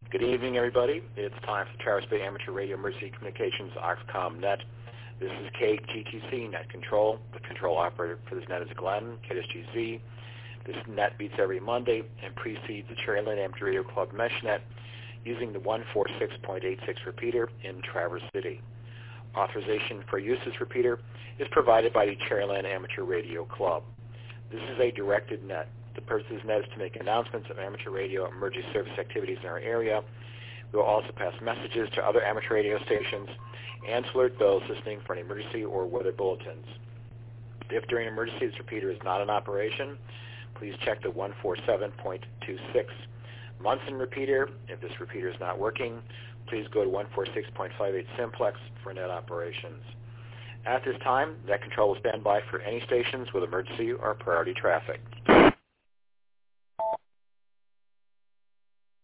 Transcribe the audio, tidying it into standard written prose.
Good evening, everybody. It's time for Traverse Bay Amateur Radio Emergency Communications Oxcom Net. This is KGTC Net Control. The control operator for this net is Glenn, KSGZ. This net beats every Monday and precedes the Cherryland Amateur Radio Club MeshNet using the 146.86 repeater in Traverse City. Authorization for use of this repeater is provided by the Cherryland Amateur Radio Club. This is a directed net. The purpose of this net is to make announcements of amateur radio emergency service activities in our area. We will also pass messages to other amateur radio stations and to alert those listening for an emergency or weather bulletins. If during an emergency this repeater is not in operation, please check the 147.26 Munson repeater. If this repeater is not working, please go to 146.58 Simplex for net operations. At this time, Net Control will stand by for any stations with emergency or priority traffic.